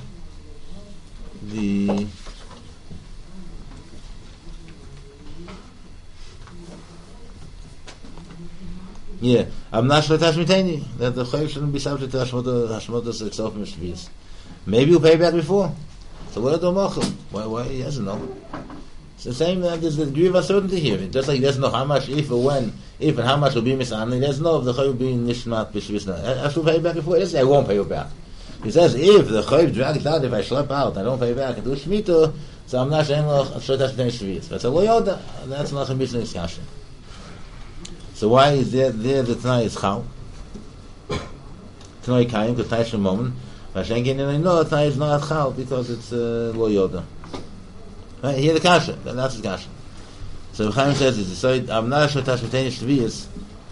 I'm not sure that the Chayiv shouldn't be subject to Hashmotas itself in Shviz. Maybe he'll pay back before. So what do why he doesn't know? It's the same, there's a degree of uncertainty here. Just like he doesn't know how much, if and how much will be Misani, he doesn't know if the Chayiv will be Nishmat B'Shvisna. I should pay back before. He doesn't say, I won't pay you back. He says, if the Chayiv drags out, if I schlep out, I don't pay back and do Shemitah, so I'm not saying, I'm sure that's the Shviz. But it's a Lo Yoda, that's not a Mishnah discussion. So why is there the Tanai is Chal? Tanai Kayim, because Tanai Shemomon, Vashenkin, and I know Tanai is not Chal, because it's Lo Yoda. Right, here the kasha, that's the kasha. So Chaim says, I'm not sure Tashmitani Shviz.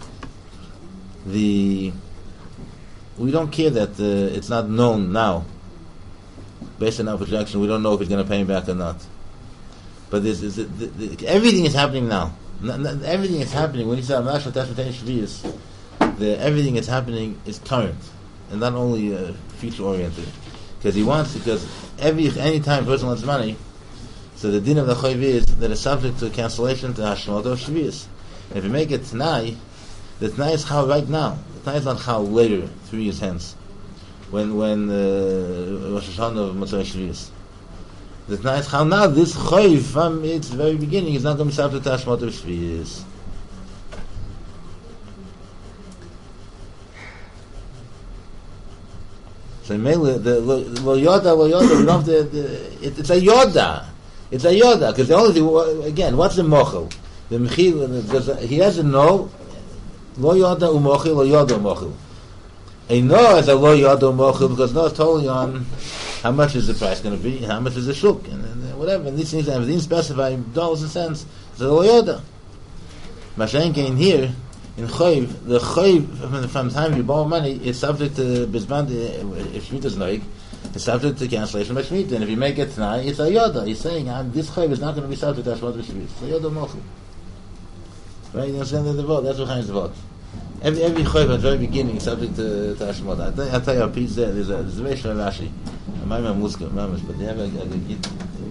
We don't care that it's not known now. Based on our projection, we don't know if he's going to pay him back or not. But everything is happening now. Everything is happening. When you say I'm not sure Tashmitani Shviz, everything that's happening is current and not only future oriented. Because any time a person wants money, so the din of the Chayiv is that it's subject to cancellation to Hashemot of Shviz. If you make it Tanai, the Tanai is how right now. The Tanai is not how later, 3 years hence, when Rosh Hashanah of Motzei Shviz. The Tanai is how now. This Chayiv from its very beginning is not going to be subject to Hashemot of Shviz. So mainly the Lo Yoda, we don't have it's a Yoda. Because the only thing, again, what's the mochel? The mechil, he doesn't know, Lo yada u'mochil, lo yada u'mochil. A no is a lo yada u'mochil because no is totally on how much is the price going to be, how much is the shuk, and whatever. And these things have been specified dollars and cents. So lo yada. Mashen came here in Chayv. The Chayv from the time you borrow money is subject to Bizband. If Shemitah is noig, it's subject to cancellation by Shemitah. And if you make it tonight, it's a yada. He's saying this Chayv is not going to be subject to Hashmad Shemitah. So yada u'mochil. Right? You understand the vote? That's what Chaim's vote. Every Chayv at the very beginning is subject to Hashmod. I'll tell you a piece there. There's a very short Rashi. I'm a Muslim, but they have a good.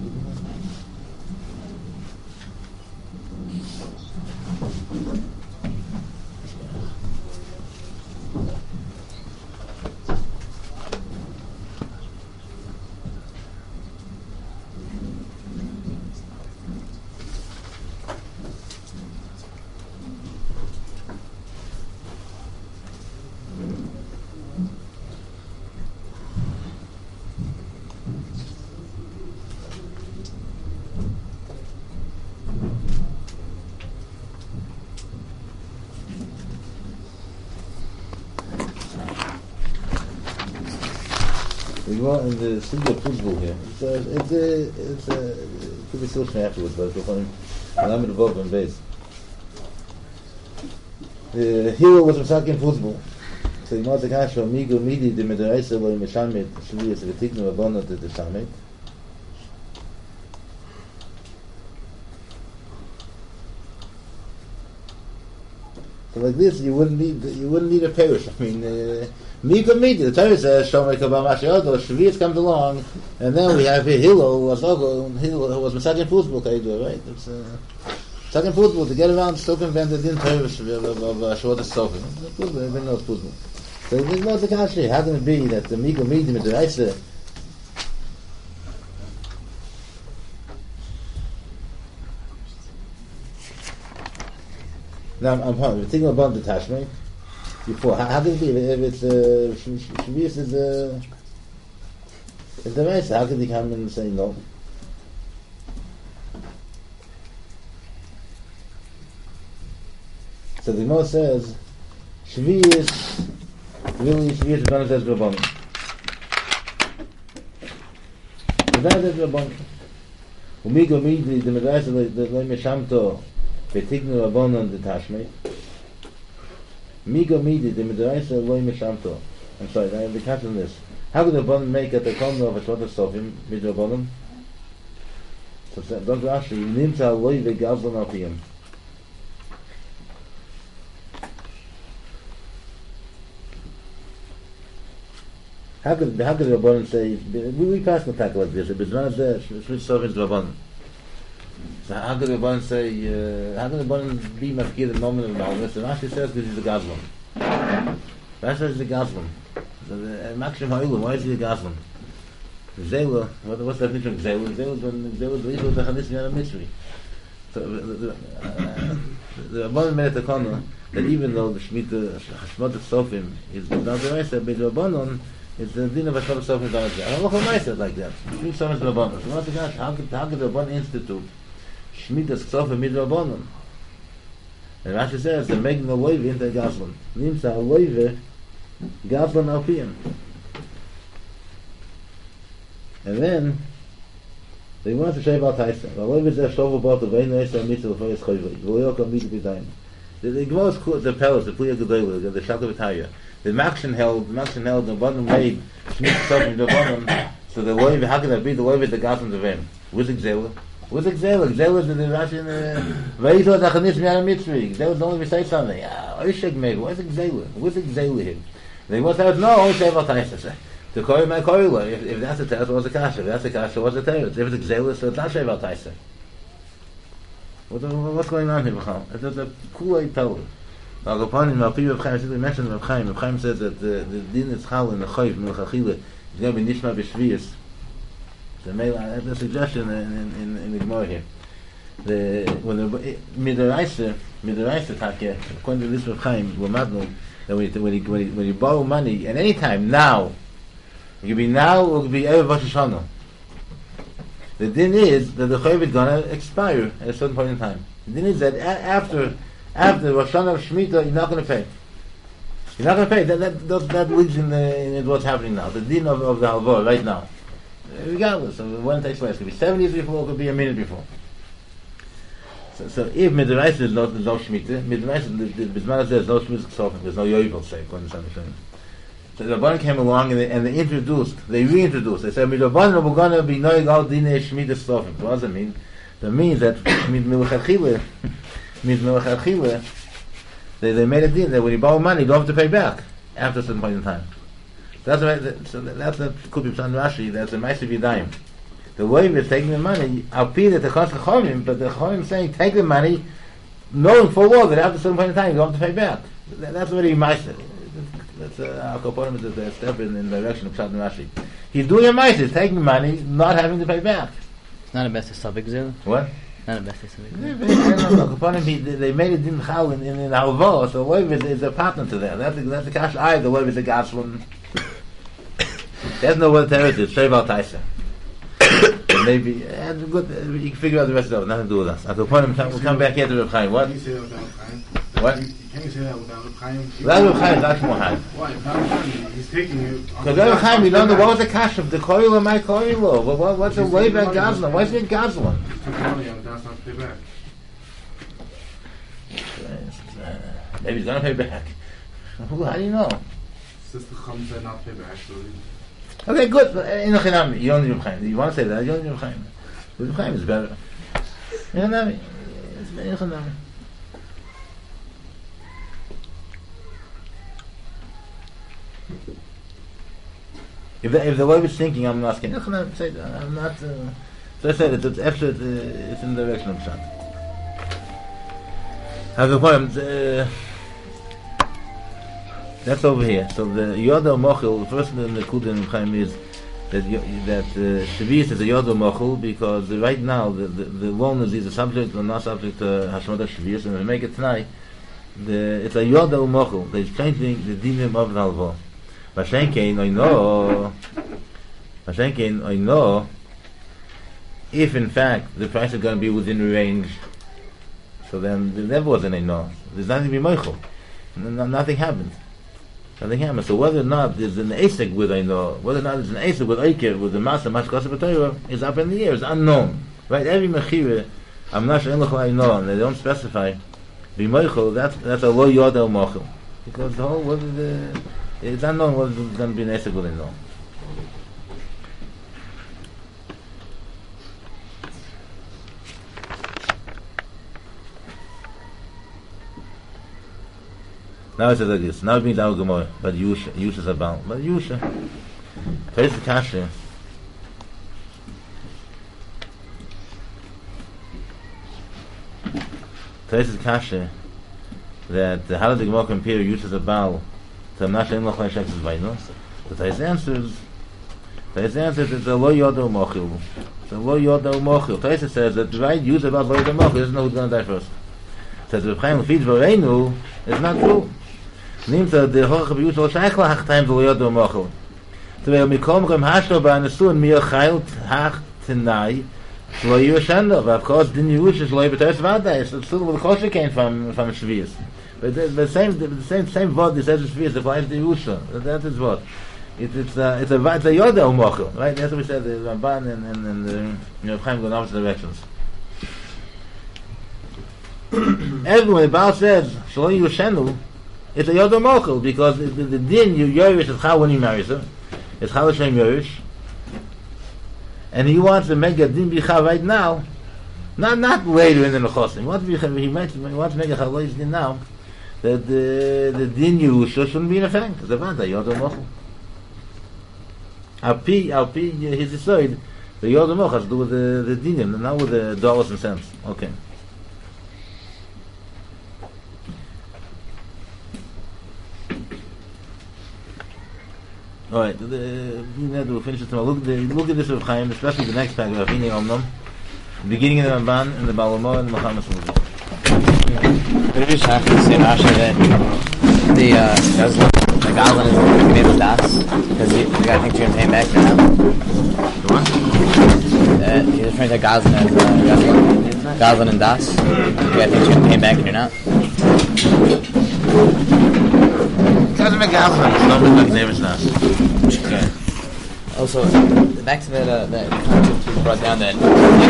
In the studio football here, it could be social afterwards, but it's funny. I'm in the Bob and base. The hero was Masakin football. So you know the guy from Migo Midi, the Medraisa, where Mishamet, Shli is the Tikno Abona to the Shamet. So like this, you wouldn't need a parish. I mean, Migo Midi, the Torah says Shomer Kabam Ashiyodo, Shvius comes along, and then we have Hillel, who was Masakin football, right? It's Masakin football to get around circumvented in Torah of Shvot Sofim. Everybody knows football. So there's no the country. How can it be that the Migo Midi with the Reise? Now I'm thinking about the Tashmei. Before, how can it be if it's Shvius is the Reise? How can they come and say no? So the Gemara says Shvius. Really, Shvius is going to say Rabbanim. That is Rabbanim. Umigo Midi, the Medraisa, the Mishamto, Betignu Rabbanim, the Tashmei. Migo Midi, the Medraisa, Loi Mishamto. I'm sorry, I have the catch on this. How could the Rabbanim make at the corner of a Shvot Sofim, Mid Rabbanim? So, Dr. Rashi, Nimta Loi Vegazlan Alpiyam. How could the Rabbanan say? We pass the talk like this. It's not there. Shvit Sofim is Rabbanan. So how could the Rabbanan say? How could the Rabbanan be mafkir the moment of Malvis? And Rashi says because he's the Gazlan. Rashi says he's the Gazlan. So the Makshim Ha'ilu. Why is he the Gazlan? Zela. What's the definition of Zela? Zela is the Chanis Yana Mitzri. So the Rabbanan made it a corner that even though the Shmita Hashmot Sofim is not the Reise, but the Rabbanan. It's the din of a Shabbat Sofim done like that. I don't know how nice it's like that. Shmit Sofim Rabbanon. So once again, how could the Rabbanon institute Shmitas Sofim Mid Rabbanon? And Rashi says, the Megna Loive into Gazlan. Nimsa Loive Gazlan Alpiyam. And then, they want to say about Taisa. Loive is a Shovel Bot of Ein Reisa Mitzvah for his Choyvei. Loyok Amid B'Daim. The Gemara is the Pelos, the Puya Gedoyle, the Shaka V'Taya. The Makshin held the bottom made Shmit Sofim the bottom. So the Loiv, how can that be? The Loiv is the Gazlan of Vem. Where's Xela? Where's Xela? Xela is the Rashi in the Vayito Zachanis Miyana Mitzri. Xela is only say something. Oishek Meg. Where's Xela? Where's Xela here? They must have no. Only say about Taisa. The Koi my Koila. If that's the Taisa, what's the Kasha? If that's the Kasha, what's the Taisa? If it's Xela, so it's not say about Taisa. What's going on here, B'chal? It's a Kool-Aid Pellet. Now, upon him, Rav Chaim mentioned Rav Chaim. Rav Chaim says that the din is chal in the chayv milchachila is going to be nishma b'shviyas. So that's a suggestion in the Gemara here. When the midaraisa takeh, according to this Rav Chaim, Lamadnu, that when you borrow money at any time now, it could be now or it could be erev Rosh Hashanah. The din is that the chayv is going to expire at a certain point in time. The din is that after After Rosh Hashanah Shemitah, you're not going to pay. You're not going to pay. That leads in what's happening now. The din of the halvah right now. Regardless of when it takes place. It could be 7 years before, it could be a minute before. So if Midrash is no Shemitah, Midrash there's no Shemitah, there's no Yovel, say, according to Samson. So the Rabbanan came along and they reintroduced. They said, Midrabanan we're going to be knowing all Dinei Shemitah Sofim. What does it mean? That means that they made a deal that when you borrow money, you don't have to pay back after a certain point in time. That's that could be Psan Rashi. That's a Ma'aseh Yadayim. The way we're taking the money, I'll pay it to cost the Chomim, but the Chomim saying take the money, knowing full well that after a certain point in time you don't have to pay back. That's what he Ma'aseh. That's our component is a step in the direction of Psan Rashi. He's doing a Ma'aseh, he's taking money, not having to pay back. It's not a best suffix, Zil. What? Not a best suffix. They made it din chal in halva, so Levi is a partner to that. That's the kash I. The Levi is a gaslam. There's no word territory. It's Sheval Taisa. Maybe good. You can figure out the rest of it. Nothing to do with us. At the point, we'll come back here to Reb Chaim. What? Can you say that without Reb Chaim? What? Can you say that without Reb Chaim? Without Reb Chaim, that's more high. Why? Without Reb Chaim, he's taking it. Because Reb Chaim, you don't know what was the kash of the koil or my koil. What's the way back gaslam? Why is it gaslam? He took money and that's not to pay back. Maybe he's gonna pay back. How do you know? Sister Chum said not to pay back, so okay, good. You don't need Reb Chaim. You want to say that? You don't need Reb Chaim. Reb Chaim is better. It's Chanami. If the way we're thinking, I'm not asking. Say that. I'm not. So I said it's after it's in the direction of Pshat. Have the point. That's over here. So the Yoda Mochel, the first in the Kudah in Chaim is that Shavuos is a Yoda Mochel because right now the loan is either subject or not subject to Hashmata Shavuos, and we make it tonight. It's a Yoda Mochel. They're changing the dinim of the halva. Vashenkein, I know if in fact the price is going to be within range, so then there never was an Eino. There's nothing to be Mochel. Nothing happened. So whether or not there's an Asik with Eino, whether or not there's an Asik with Oiker, with the Masa, Mashkasa B'Torah, is up in the air, it's unknown. Right? Every Mechira, I'm not sure Eino, and they don't specify, B'Mochel, that's a Lo Yoda Mochel. Because the whole, it's unknown whether there's going to be an Asik with Eino. Now it says like this. Now it means our Gemara, but Yusha is a bound. But Yusha, face the kasha. Face the kasha that how did the Gemara compare Yusha as a bound to Amnasha in Lachlan Shek's Vainos? The Tais answers it's a Lo Yoda Mochil. It's a Lo Yoda Mochil. Tais says that the right use about Lo Yoda Mochil doesn't know who's going to die first. Says the Chaim feeds Vareinu, it's not true. Nimmt the Hoch of Yusuf Sheichla hach time the Yodo Mochel. So we come from Hashlo by Nesun mir Chaylt hach Tenai Shlo Yushandov. Of course, didn't Yush Shlo Yibetosh Vada. So still the Kosher came from Shvius. But the same word that says Shvius applies to Yusha. That is what. It's a Yodo Mochel, right? That's what we said. The Ramban and the Chaim go in opposite directions. Everyone the Baal says Shlo Yushanu. It's a Yoda Mochel because the din Yorish is how when he marries her. It's how Hashem Yorish. And he wants to make a din bicha right now. Not later in the Nechosim. He wants to make a Chalois din now. That the din Yerusha shouldn't be in effect. It's about the Yoda Mochel. Al Pi his decide the Yoda Mochel has to do with the dinim, not with the dollars and cents. Okay. Alright, we'll finish it tomorrow. Look at this Rav Chaim, especially the next paragraph, Hine Omnom, beginning in the Ramban, and the Balomor, and the Muhammad Sallallahu. But it is actually say Rashi that the Goblin is made with Das, because the guy thinks you're going to pay him back now. The what? He's referring to Goblin as Goblin and Das. The guy thinks you're going to pay him back and you're not. Doesn't make out it's not like David's not. Okay. Also, back to that concept you brought down, that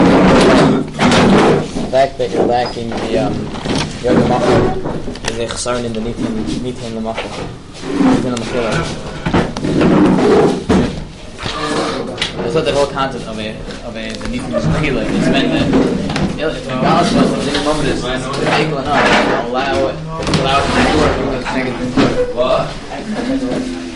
the fact that you're lacking the yoga machal is a chsaron in the nitin l'machal. Nitin l'machal. I thought that whole concept of a nitin l'machal is meant that if the knowledge was in the moment is able enough to allow it to work because it's negative. What?